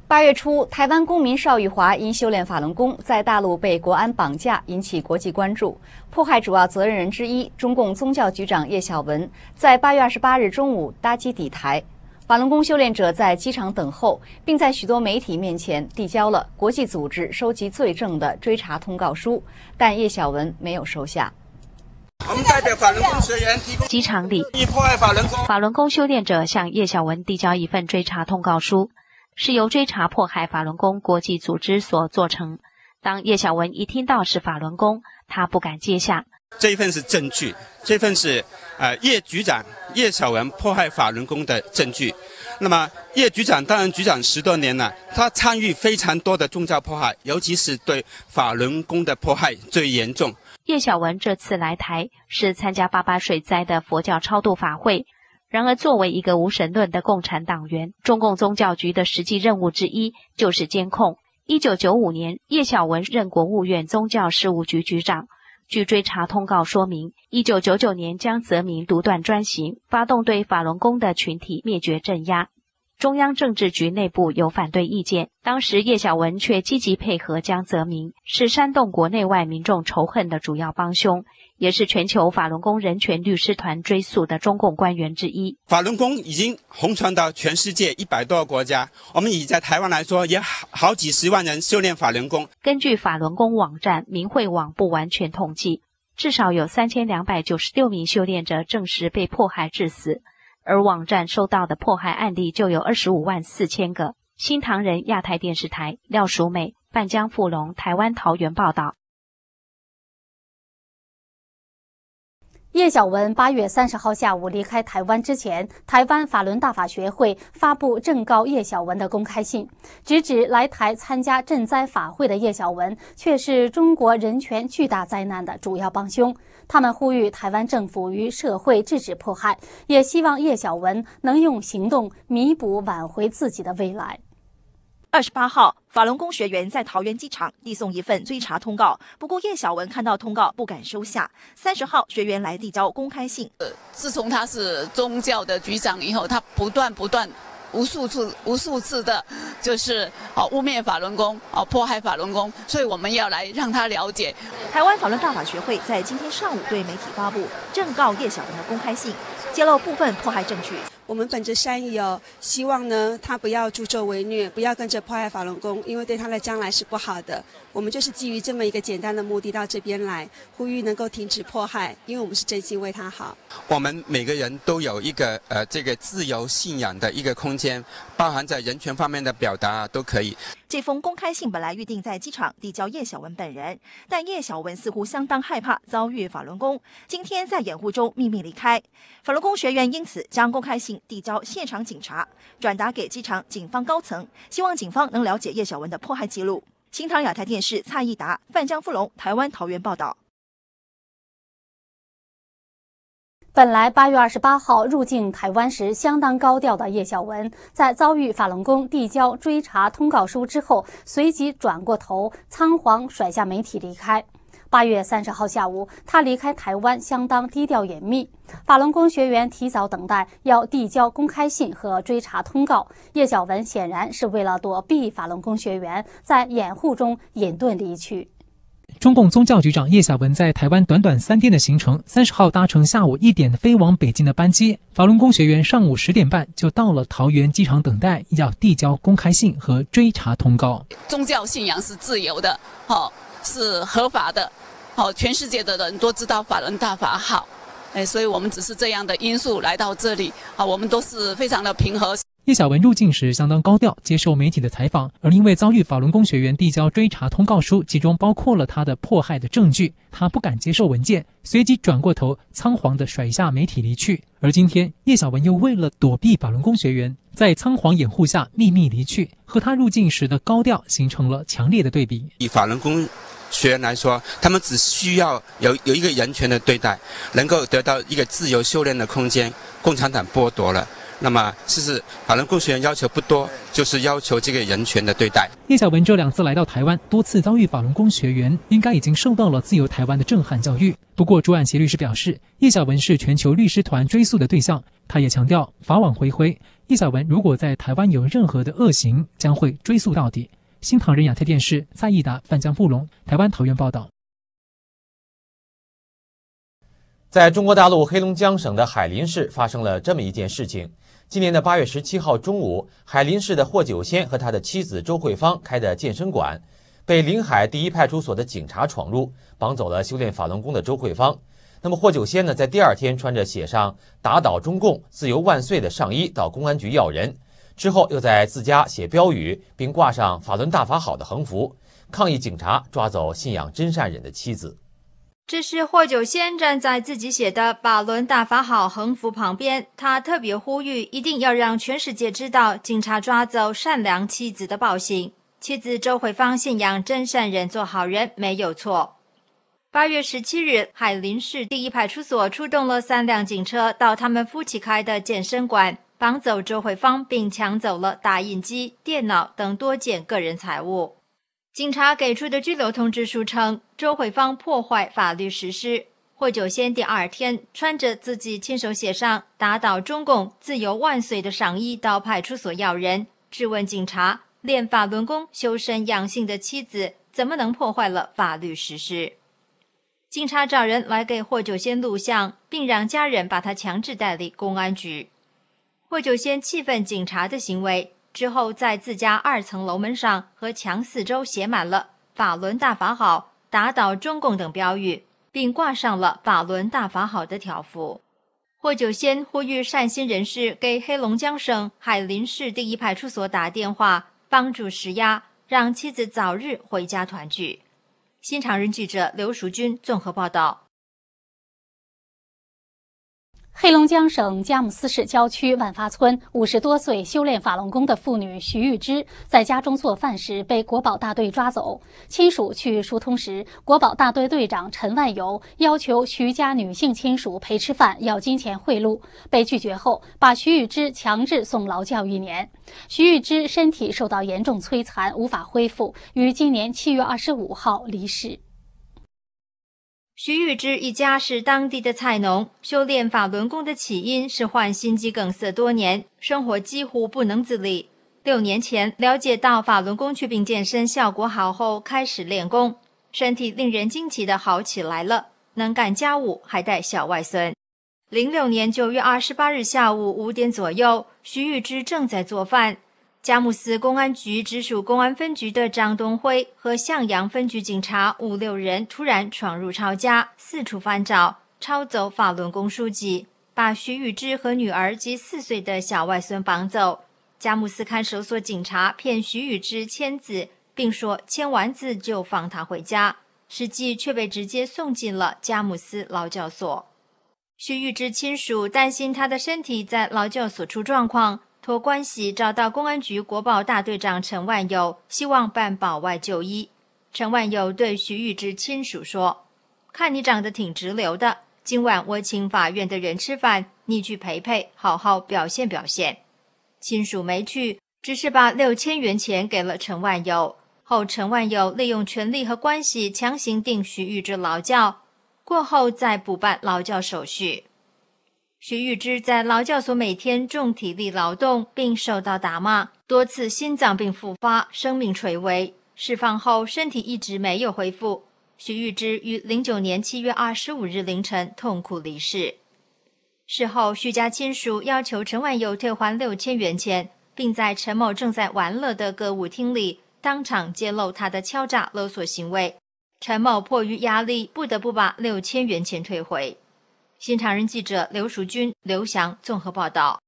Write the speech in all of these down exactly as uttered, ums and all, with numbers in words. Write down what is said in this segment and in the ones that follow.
八月初，台湾公民邵玉华因修炼法轮功，在大陆被国安绑架，引起国际关注。迫害主要责任人之一，中共宗教局长叶小文，在八月二十八日中午搭机抵台。法轮功修炼者在机场等候，并在许多媒体面前递交了国际组织收集罪证的追查通告书，但叶小文没有收下。 我们代表法轮功学员提供。 机场里， 迫害法轮功法轮功修炼者向叶小文递交一份追查通告书。是由追查迫害法轮功国际组织所做成。当叶小文一听到是法轮功，他不敢接下。 这一份是证据，这份是呃叶局长叶小文迫害法轮功的证据。那么叶局长当然局长十多年了，他参与非常多的宗教迫害，尤其是对法轮功的迫害最严重。 叶小文这次来台是参加八八水灾的佛教超度法会。然而，作为一个无神论的共产党员，中共宗教局的实际任务之一就是监控。一九九五年，叶小文任国务院宗教事务局局长。据追查通告说明，一九九九年将责明独断专行，发动对法轮功的群体灭绝镇压。中央政治局内部有反对意见，当时叶小文却积极配合江泽民，是煽动国内外民众仇恨的主要帮凶，也是全球法轮功人权律师团追诉的中共官员之一。 法轮功已经红传到全世界一百多个国家，我们以在台湾来说，也好好几十万人修炼法轮功。 根据法轮功网站明慧网不完全统计，至少有三千两百九十六名修炼者证实被迫害致死。而网站收到的迫害案例就有二十五万四千个。新唐人亚太电视台廖淑美、半江富龙台湾桃园报道。 叶小文八月三十号下午离开台湾之前，台湾法轮大法学会发布正告叶小文的公开信，直指来台参加赈灾法会的叶小文却是中国人权巨大灾难的主要帮凶。他们呼吁台湾政府与社会制止迫害，也希望叶小文能用行动弥补挽回自己的未来。 二十八号，法轮功学员在桃园机场递送一份追查通告，不过叶小文看到通告不敢收下。三十号，学员来递交公开信。 呃，自从他是宗教的局长以后，他不断不断。无数次、无数次的，就是哦污蔑法轮功，哦迫害法轮功，所以我们要来让他了解。 台湾法轮大法学会在今天上午对媒体发布正告叶小文的公开信，揭露部分迫害证据。 我们本着善意哦，希望呢他不要助纣为虐，不要跟着迫害法轮功，因为对他的将来是不好的。我们就是基于这么一个简单的目的到这边来，呼吁能够停止迫害，因为我们是真心为他好。 我们每个人都有一个呃这个自由信仰的一个空间，包含在人权方面的表达都可以。 这封公开信本来预定在机场递交叶小文本人，但叶小文似乎相当害怕遭遇法轮功，今天在掩护中秘密离开。法轮功学员因此将公开信递交现场警察，转达给机场警方高层，希望警方能了解叶小文的迫害记录。新唐亚太电视蔡义达、范江富龙台湾桃园报道。 本来八月二十八号入境台湾时相当高调的叶小文，在遭遇法轮功递交追查通告书之后，随即转过头，仓皇甩下媒体离开。八月三十号下午，他离开台湾相当低调隐秘。法轮功学员提早等待要递交公开信和追查通告，叶小文显然是为了躲避法轮功学员，在掩护中隐遁离去。 中共宗教局长叶小文在台湾短短三天的行程，三十号搭乘下午一点飞往北京的班机，法轮功学员上午十点半就到了桃园机场等待，要递交公开信和追查通告。 宗教信仰是自由的，哦，是合法的，哦，全世界的人都知道法轮大法好，哎，所以我们只是这样的因素来到这里，啊，我们都是非常的平和。 叶小文入境时相当高调，接受媒体的采访，而因为遭遇法轮功学员递交追查通告书，其中包括了他的迫害的证据，他不敢接受文件，随即转过头，仓皇地甩下媒体离去。而今天，叶小文又为了躲避法轮功学员，在仓皇掩护下秘密离去，和他入境时的高调形成了强烈的对比。 以法轮功学员来说，他们只需要有有一个人权的对待，能够得到一个自由修炼的空间，共产党剥夺了。 那么其实法轮功学员要求不多，就是要求这个人权的对待。 叶小文这两次来到台湾，多次遭遇法轮功学员，应该已经受到了自由台湾的震撼教育。不过朱婉琪律师表示，叶小文是全球律师团追诉的对象，他也强调法网恢恢，叶小文如果在台湾有任何的恶行，将会追诉到底。新唐人亚太电视蔡义达、范江富龙，台湾桃园报道。 在中国大陆黑龙江省的海林市发生了这么一件事情。今年的八月十七号中午，海林市的霍九仙和他的妻子周慧芳开的健身馆，被临海第一派出所的警察闯入，绑走了修炼法轮功的周慧芳。那么霍九仙呢，在第二天穿着写上“打倒中共，自由万岁”的上衣到公安局要人，之后又在自家写标语，并挂上“法轮大法好”的横幅，抗议警察抓走信仰真善忍的妻子。 这是霍九仙站在自己写的“法轮大法好”横幅旁边，他特别呼吁一定要让全世界知道警察抓走善良妻子的暴行。妻子周慧芳信仰真善忍，做好人没有错。八月十七日，海林市第一派出所出动了三辆警车到他们夫妻开的健身馆，绑走周慧芳，并抢走了打印机、电脑等多件个人财物。警察给出的拘留通知书称，周慧芳破坏法律实施。霍九仙第二天穿着自己亲手写上“打倒中共，自由万岁”的上衣到派出所要人，质问警察，练法轮功、修身养性的妻子怎么能破坏了法律实施？警察找人来给霍九仙录像，并让家人把他强制带离公安局。霍九仙气愤警察的行为，之后在自家二层楼门上和墙四周写满了“法轮大法好，打倒中共”等标语，并挂上了“法轮大法好”的条幅。霍九仙呼吁善心人士给黑龙江省海林市第一派出所打电话，帮助施压，让妻子早日回家团聚。新唐人记者刘淑君综合报道。 黑龙江省佳木斯市郊区万发村五十多岁修炼法轮功的妇女徐玉芝，在家中做饭时被国保大队抓走。亲属去疏通时，国保大队队长陈万友要求徐家女性亲属陪吃饭，要金钱贿赂，被拒绝后，把徐玉芝强制送劳教一年。徐玉芝身体受到严重摧残，无法恢复，于今年七月二十五号离世。 徐玉芝一家是当地的菜农，修炼法轮功的起因是患心肌梗塞多年，生活几乎不能自理。六年前了解到法轮功祛病健身效果好后，开始练功，身体令人惊奇的好起来了，能干家务，还带小外孙。零六年九月二十八日下午五点左右，徐玉芝正在做饭。佳木斯公安局直属公安分局的张东辉和向阳分局警察五六人突然闯入抄家，四处翻找，抄走法轮功书籍，把徐玉芝和女儿及四岁的小外孙绑走。佳木斯看守所警察骗徐玉芝签字，并说签完字就放她回家，实际却被直接送进了佳木斯劳教所。徐玉芝亲属担心她的身体在劳教所出状况，托关系找到公安局国保大队长陈万友，希望办保外就医。陈万友对徐玉芝亲属说，看你长得挺直流的，今晚我请法院的人吃饭，你去陪陪，好好表现表现。亲属没去，只是把六千元钱给了陈万友。后陈万友利用权力和关系强行定徐玉芝劳教，过后再补办劳教手续。徐玉芝在劳教所每天重体力劳动，并受到打骂，多次心脏病复发，生命垂危。释放后身体一直没有恢复。徐玉芝于零九年七月二十五日凌晨痛苦离世。事后，徐家亲属要求陈万友退还六千元钱，并在陈某正在玩乐的歌舞厅里当场揭露他的敲诈勒索行为。陈某迫于压力，不得不把六千元钱退回。新唐人记者刘淑君、刘翔综合报道。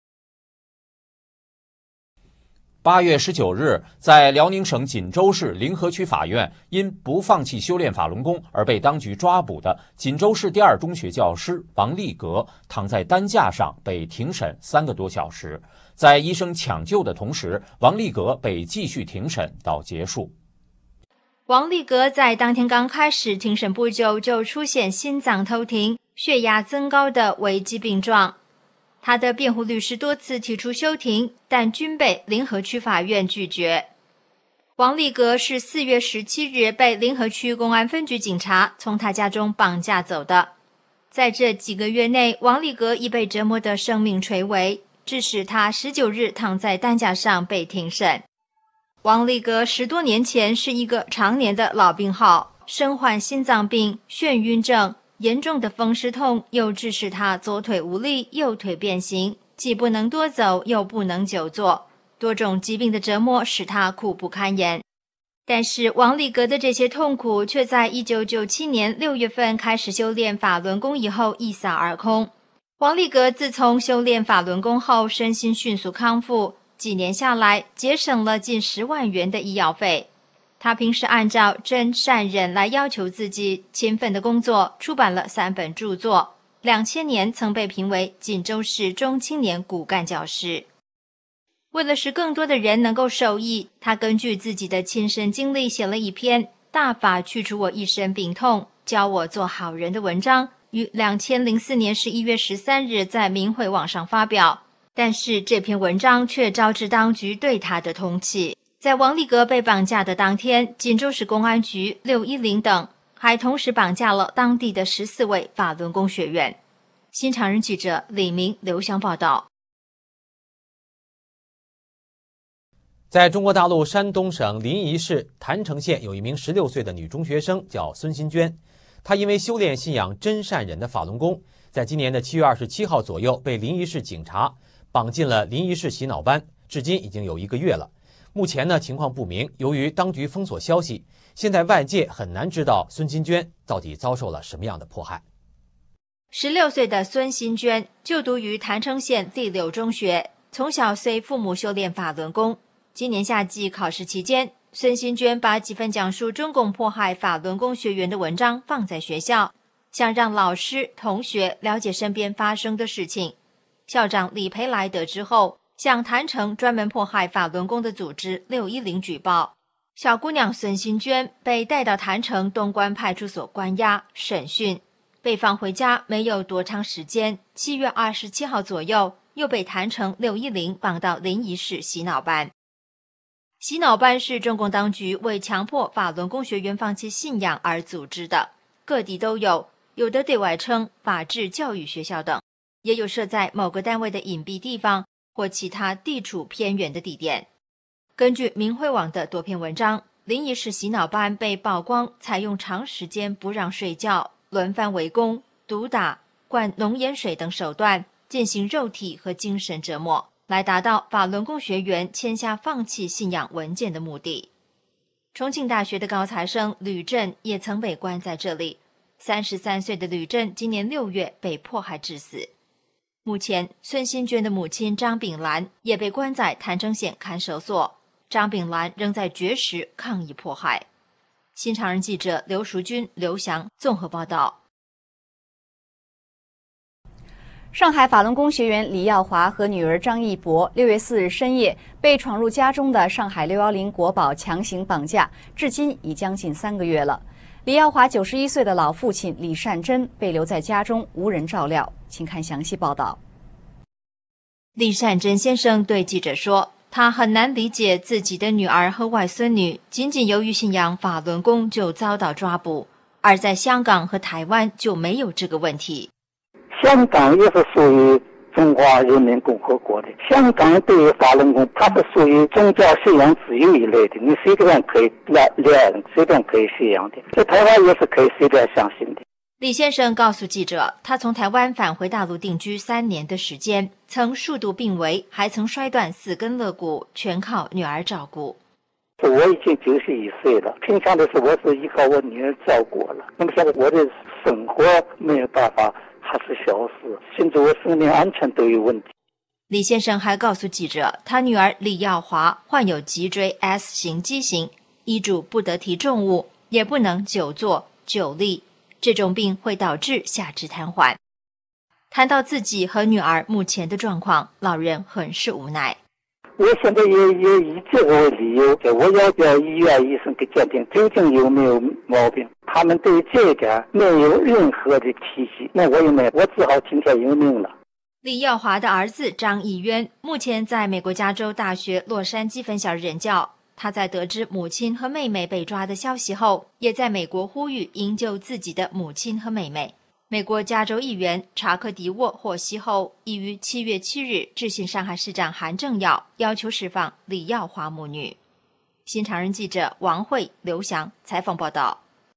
八月十九日，在辽宁省锦州市临河区法院因不放弃修炼法轮功而被当局抓捕的锦州市第二中学教师王立格，躺在担架上被庭审三个多小时。在医生抢救的同时，王立格被继续庭审到结束。 王立格在当天刚开始庭审不久就出现心脏偷停、血压增高的危机病状。 他的辩护律师多次提出休庭，但均被联合区法院拒绝。王立格是四月十七日被联合区公安分局警察从他家中绑架走的。在这几个月内，王立格已被折磨得生命垂危，致使他十九日躺在担架上被庭审。王立格十多年前是一个常年的老病号，身患心脏病、眩晕症，严重的风湿痛又致使他左腿无力，右腿变形，既不能多走，又不能久坐。多种疾病的折磨使他苦不堪言，但是王立格的这些痛苦却在一九九七年六月份开始修炼法轮功以后一扫而空。王立格自从修炼法轮功后，身心迅速康复，几年下来节省了近十万元的医药费。他平时按照真善忍来要求自己，勤奋的工作，出版了三本著作。两千年曾被评为锦州市中青年骨干教师。为了使更多的人能够受益，他根据自己的亲身经历写了一篇《大法去除我一身病痛，教我做好人》的文章，于两千零四年十一月十三日在明慧网上发表。但是这篇文章却招致当局对他的通缉。在王立格被绑架的当天，锦州市公安局、六一零等还同时绑架了当地的十四位法轮功学员。新唐人记者李明、刘翔报道。 在中国大陆山东省临沂市郯城县，有一名十六岁的女中学生叫孙新娟，她因为修炼信仰真善忍的法轮功，在今年的七月二十七号左右被临沂市警察绑进了临沂市洗脑班，至今已经有一个月了。目前呢情况不明，由于当局封锁消息，现在外界很难知道孙新娟到底遭受了什么样的迫害。 十六岁的孙新娟就读于郯城县第六中学，从小随父母修炼法轮功。今年夏季考试期间，孙新娟把几份讲述中共迫害法轮功学员的文章放在学校，想让老师、同学了解身边发生的事情。校长李培来得知后，向郯城专门迫害法轮功的组织六一零举报。小姑娘孙新娟被带到郯城东关派出所关押审讯，被放回家没有多长时间，七月二十七号左右又被郯城六一零绑到临沂市洗脑班。洗脑班是中共当局为强迫法轮功学员放弃信仰而组织的，各地都有，有的对外称法治教育学校等，也有设在某个单位的隐蔽地方或其他地处偏远的地点。根据明慧网的多篇文章，临沂市洗脑班被曝光采用长时间不让睡觉、轮番围攻、毒打、灌浓盐水等手段进行肉体和精神折磨，来达到法轮功学员签下放弃信仰文件的目的。重庆大学的高材生吕震也曾被关在这里。三十三岁的吕震今年六月被迫害致死。目前，孙新娟的母亲张炳兰也被关在郯城县看守所。张炳兰仍在绝食抗议迫害。新唐人记者刘淑君、刘翔综合报道。 上海法轮功学员李耀华和女儿张艺博六月四日深夜被闯入家中的上海六一零国宝强行绑架，至今已将近三个月了。李耀华九十一岁的老父亲李善珍被留在家中，无人照料。请看详细报道。 李善珍先生对记者说，他很难理解自己的女儿和外孙女仅仅由于信仰法轮功就遭到抓捕，而在香港和台湾就没有这个问题。 香港也是属于中华人民共和国的，香港对于法轮功它是属于宗教信仰自由一类的，你随便可以练，随便可以信仰的，在台湾也是可以随便相信的。 李先生告诉记者，他从台湾返回大陆定居三年的时间，曾数度病危，还曾摔断四根肋骨，全靠女儿照顾。 我已经九十一岁了，平常的时候我是依靠我女儿照顾了，那么现在我的生活没有办法，还是小事，甚至我生命安全都有问题。 李先生还告诉记者，他女儿李耀华患有脊椎 S 型畸形，医嘱不得提重物，也不能久坐久立，这种病会导致下肢瘫痪。谈到自己和女儿目前的状况，老人很是无奈。 我现在也也以这个为理由，我要叫医院医生给鉴定究竟有没有毛病。他们对于这一点没有任何的提醒，那我也没，我只好听天由命了。 李耀华的儿子张义渊目前在美国加州大学洛杉矶分校任教。他在得知母亲和妹妹被抓的消息后，也在美国呼吁营救自己的母亲和妹妹。美国加州议员查克迪沃获悉后，已于七月七日致信上海市长韩正耀，要求释放李耀华母女。新唐人记者王慧、刘翔采访报道。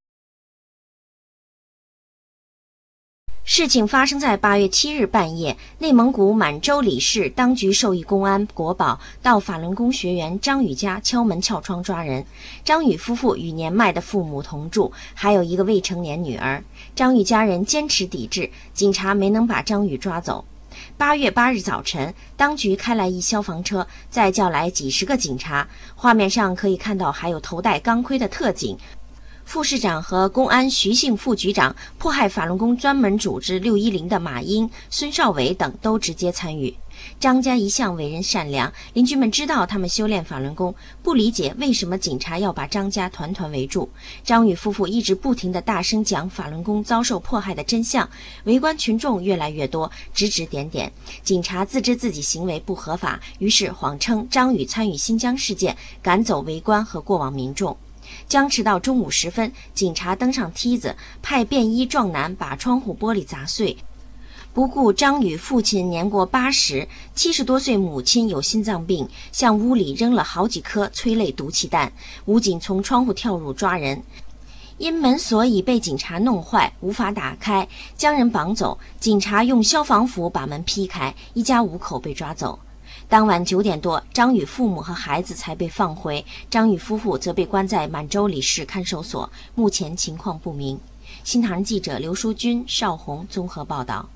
事情发生在八月七日半夜，内蒙古满洲里市当局授意公安国保到法轮功学员张宇家敲门撬窗抓人。张宇夫妇与年迈的父母同住，还有一个未成年女儿。张宇家人坚持抵制，警察没能把张宇抓走。八月八日早晨，当局开来一消防车，再叫来几十个警察，画面上可以看到还有头戴钢盔的特警。副市长和公安徐姓副局长、迫害法轮功专门组织六一零的马英、孙少伟等都直接参与。张家一向为人善良，邻居们知道他们修炼法轮功，不理解为什么警察要把张家团团围住。张宇夫妇一直不停地大声讲法轮功遭受迫害的真相，围观群众越来越多，指指点点。警察自知自己行为不合法，于是谎称张宇参与新疆事件，赶走围观和过往民众。僵持到中午时分，警察登上梯子，派便衣壮男把窗户玻璃砸碎。不顾张宇父亲年过八十，七十多岁母亲有心脏病，向屋里扔了好几颗催泪毒气弹。武警从窗户跳入抓人，因门锁已被警察弄坏，无法打开，将人绑走。警察用消防斧把门劈开，一家五口被抓走。当晚九点多，张宇父母和孩子才被放回，张宇夫妇则被关在满洲里市看守所，目前情况不明。新唐人记者刘淑君、邵红综合报道。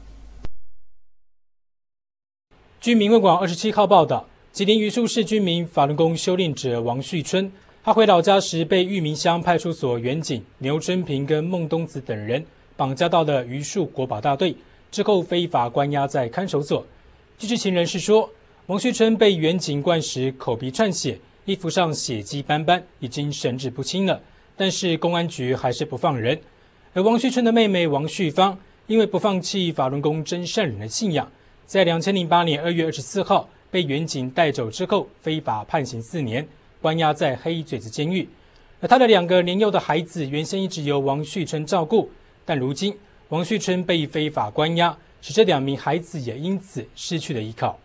据民卫馆二十七号报道，吉林榆树市居民法轮功修炼者王旭春，他回老家时被裕民乡派出所员警牛真平跟孟东子等人绑架到了榆树国保大队，之后非法关押在看守所。据知情人士说，王旭春被员警灌食，口鼻串血，衣服上血迹斑斑，已经神志不清了。但是公安局还是不放人。而王旭春的妹妹王旭芳，因为不放弃法轮功真善忍的信仰，在二零零八年二月二十四号被员警带走之后，非法判刑四年，关押在黑嘴子监狱。而他的两个年幼的孩子原先一直由王旭春照顾，但如今王旭春被非法关押，使这两名孩子也因此失去了依靠。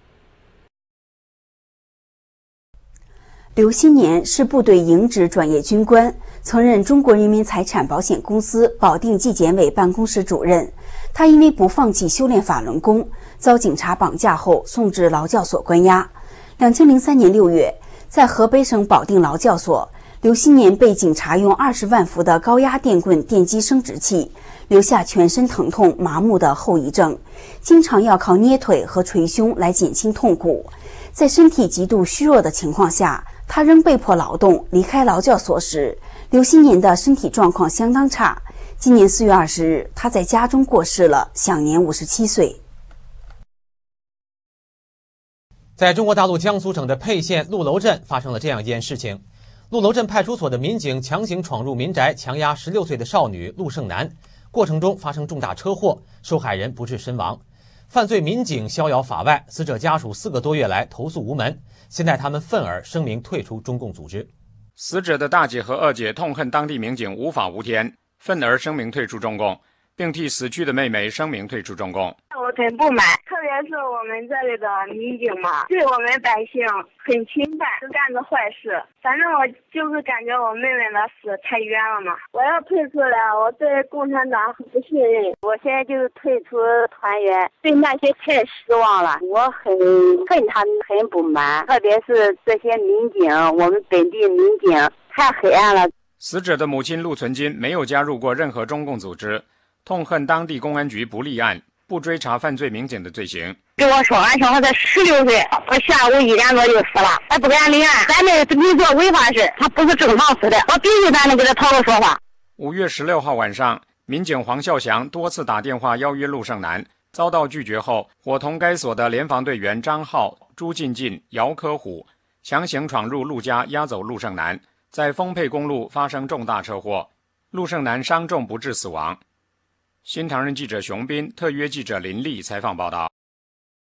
刘新年是部队营职转业军官，曾任中国人民财产保险公司保定纪检委办公室主任。他因为不放弃修炼法轮功，遭警察绑架后送至劳教所关押。两千零三年六月，在河北省保定劳教所，刘新年被警察用二十万伏的高压电棍电击生殖器，留下全身疼痛、麻木的后遗症，经常要靠捏腿和捶胸来减轻痛苦。在身体极度虚弱的情况下，他仍被迫劳动。离开劳教所时，刘新年的身体状况相当差。今年四月二十日，他在家中过世了，享年五十七岁。 在中国大陆江苏省的沛县陆楼镇发生了这样一件事情：陆楼镇派出所的民警强行闯入民宅，强压十六岁的少女陆胜男，过程中发生重大车祸，受害人不治身亡。犯罪民警逍遥法外，死者家属四个多月来投诉无门，现在他们愤而声明退出中共组织。 死者的大姐和二姐痛恨当地民警无法无天，愤而声明退出中共，并替死去的妹妹声明退出中共。 我很不满，特别是我们这里的民警嘛，对我们百姓很侵犯，就干着坏事。反正我就是感觉我妹妹的死太冤了嘛，我要退出来，我对共产党很不信任，我现在就是退出团员，对那些太失望了，我很恨他们，很不满，特别是这些民警，我们本地民警太黑暗了。 死者的母亲陆存金没有加入过任何中共组织，痛恨当地公安局不立案，不追查犯罪民警的罪行。 跟我说，俺小孩才十六岁，我下午一点多就死了，还不敢立案，咱这没做违法事，他不是正常死的，我必须咱能给他讨个说法。 五月十六号晚上，民警黄孝祥多次打电话邀约陆胜男，遭到拒绝后，伙同该所的联防队员张浩、朱进进、姚科虎强行闯入陆家，押走陆胜男，在丰沛公路发生重大车祸，陆胜男伤重不治死亡。新唐人记者熊斌、特约记者林丽采访报道。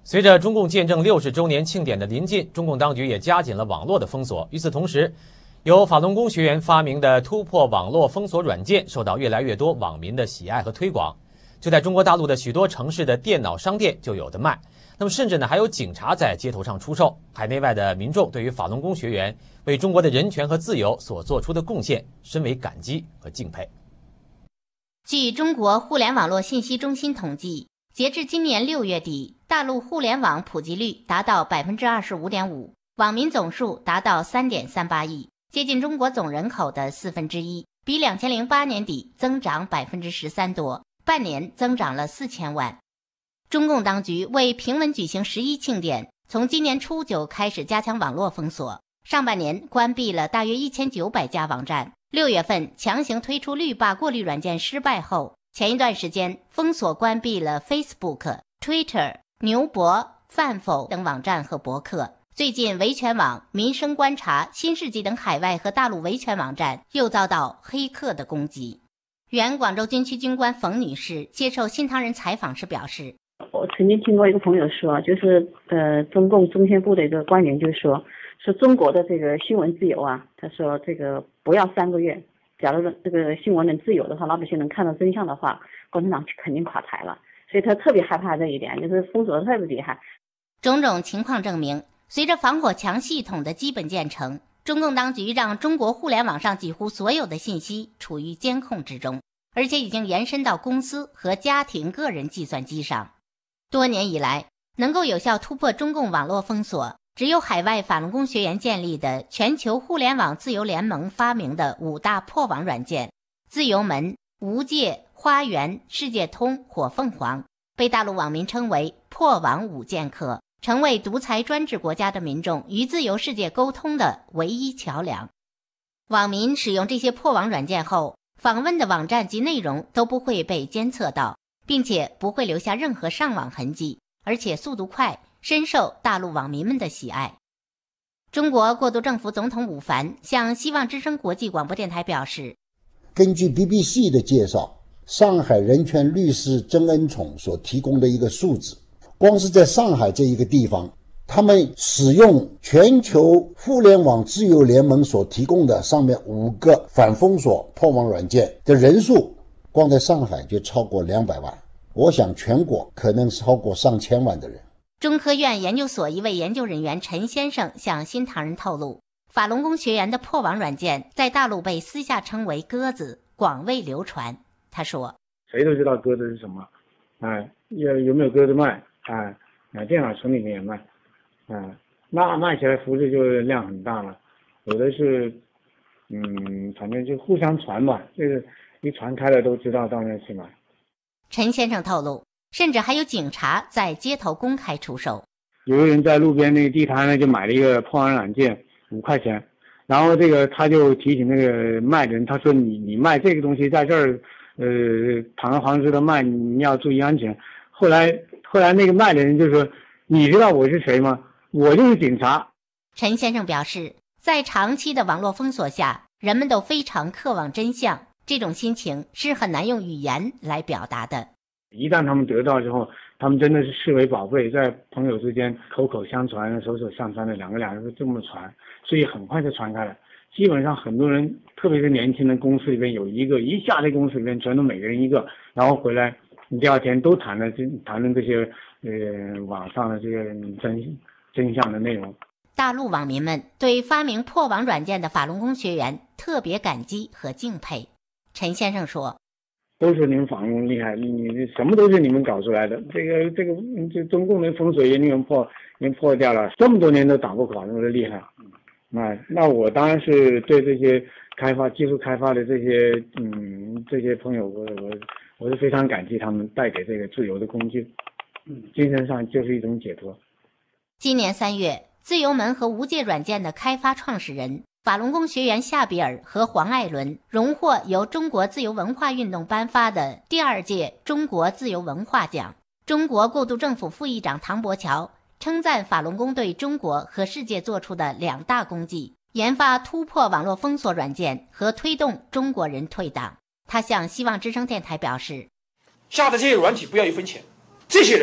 随着中共建政六十周年庆典的临近，中共当局也加紧了网络的封锁。与此同时，由法轮功学员发明的突破网络封锁软件受到越来越多网民的喜爱和推广。就在中国大陆的许多城市的电脑商店就有的卖，那么甚至呢还有警察在街头上出售。海内外的民众对于法轮功学员为中国的人权和自由所做出的贡献深为感激和敬佩。 据中国互联网络信息中心统计，截至今年六月底，大陆互联网普及率达到 百分之二十五点五， 网民总数达到 三点三八亿，接近中国总人口的四分之一，比两千零八年底增长 百分之十三 多，半年增长了四千万。中共当局为平稳举行十一庆典，从今年初就开始加强网络封锁，上半年关闭了大约一千九百家网站。六月份强行推出绿霸过滤软件失败后，前一段时间封锁关闭了 Facebook、Twitter、牛博、饭否等网站和博客。最近维权网、民生观察、新世纪等海外和大陆维权网站又遭到黑客的攻击。原广州军区军官冯女士接受新唐人采访时表示， 我曾经听过一个朋友说，就是呃，中共中宣部的一个官员就说，说中国的这个新闻自由啊，他说这个不要三个月，假如这个新闻能自由的话，老百姓能看到真相的话，共产党肯定垮台了。所以他特别害怕这一点，就是封锁的特别厉害。 种种情况证明，随着防火墙系统的基本建成，中共当局让中国互联网上几乎所有的信息处于监控之中，而且已经延伸到公司和家庭个人计算机上。多年以来，能够有效突破中共网络封锁，只有海外法轮功学员建立的全球互联网自由联盟发明的五大破网软件：自由门、无界、花园、世界通、火凤凰，被大陆网民称为破网五剑客，成为独裁专制国家的民众与自由世界沟通的唯一桥梁。网民使用这些破网软件后，访问的网站及内容都不会被监测到，并且不会留下任何上网痕迹，而且速度快，深受大陆网民们的喜爱。中国过渡政府总统伍凡向希望之声国际广播电台表示， 根据 B B C 的介绍，上海人权律师曾恩宠所提供的一个数字，光是在上海这一个地方，他们使用全球互联网自由联盟所提供的上面五个反封锁破网软件的人数，光在上海就超过两百万，我想全国可能超过上千万的人。 中科院研究所一位研究人员陈先生向新唐人透露，法轮功学员的破网软件在大陆被私下称为鸽子，广为流传。他说， 谁都知道鸽子是什么，哎，有有没有鸽子卖，哎，啊，电脑城里面也卖，啊，那卖起来幅度就量很大了，有的是，嗯，反正就互相传吧，这个一传开了都知道到那去买。 陈先生透露，甚至还有警察在街头公开出售。 有个人在路边那个地摊呢，就买了一个破网软件，五块钱，然后这个他就提醒那个卖的人，他说你你卖这个东西在这儿，呃，堂而皇之的卖，你要注意安全。后来后来那个卖的人就说，你知道我是谁吗？我就是警察。 陈先生表示，在长期的网络封锁下，人们都非常渴望真相，这种心情是很难用语言来表达的。 一旦他们得到之后，他们真的是视为宝贝，在朋友之间口口相传、手手相传的，两个两个这么传，所以很快就传开了。基本上很多人，特别是年轻人，公司里边有一个，一下在公司里边全都每个人一个，然后回来，你第二天都谈了这谈论这些呃网上的这些真真相的内容。 大陆网民们对发明破网软件的法轮功学员特别感激和敬佩。陈先生说， 都是你们法轮功厉害，你你什么都是你们搞出来的。这个这个这中共的封锁也你们破，你们破掉了，这么多年都打不垮，那么厉害。那那我当然是对这些开发技术开发的这些嗯这些朋友，我我我是非常感激他们带给这个自由的工具，嗯，精神上就是一种解脱。 今年三月，自由门和无界软件的开发创始人法轮功学员夏比尔和黄艾伦荣获由中国自由文化运动颁发的第二届中国自由文化奖。中国过渡政府副议长唐伯乔称赞法轮功对中国和世界做出的两大功绩：研发突破网络封锁软件和推动中国人退党。他向希望之声电台表示， 下的这些软体不要一分钱，这些人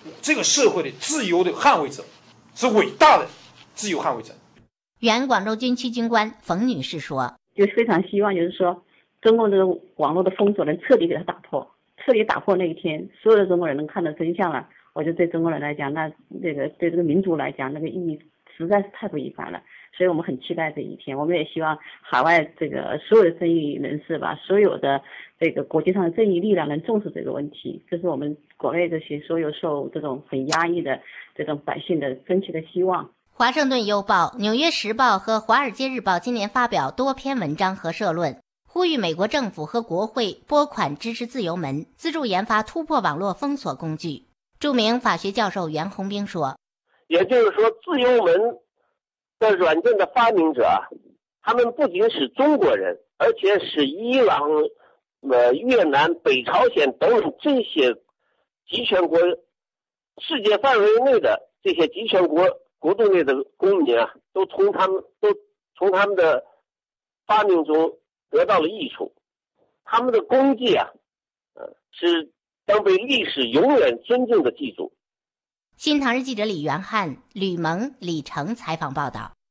这个社会的自由的捍卫者，是伟大的自由捍卫者。 原广州军区军官冯女士说：“ 就非常希望，就是说，中共这个网络的封锁能彻底给它打破，彻底打破那一天，所有的中国人能看到真相了。我觉得对中国人来讲，那那个对这个民族来讲，那个意义实在是太不一般了。所以我们很期待这一天，我们也希望海外这个所有的正义人士吧，所有的这个国际上的正义力量能重视这个问题，这是我们国内这些所有受这种很压抑的这种百姓的真切的希望。” 华盛顿邮报、纽约时报和华尔街日报今年发表多篇文章和社论，呼吁美国政府和国会拨款支持自由门，资助研发突破网络封锁工具。著名法学教授袁宏兵说：“ 也就是说，自由门的软件的发明者，他们不仅是中国人，而且是伊朗、呃越南、北朝鲜等等这些集权国、世界范围内的这些集权国。”国度内的公民啊，都从他们都从他们的发明中得到了益处，他们的功绩啊，呃，是将被历史永远尊敬的记住。 新唐日记者李元汉、吕萌、李成采访报道。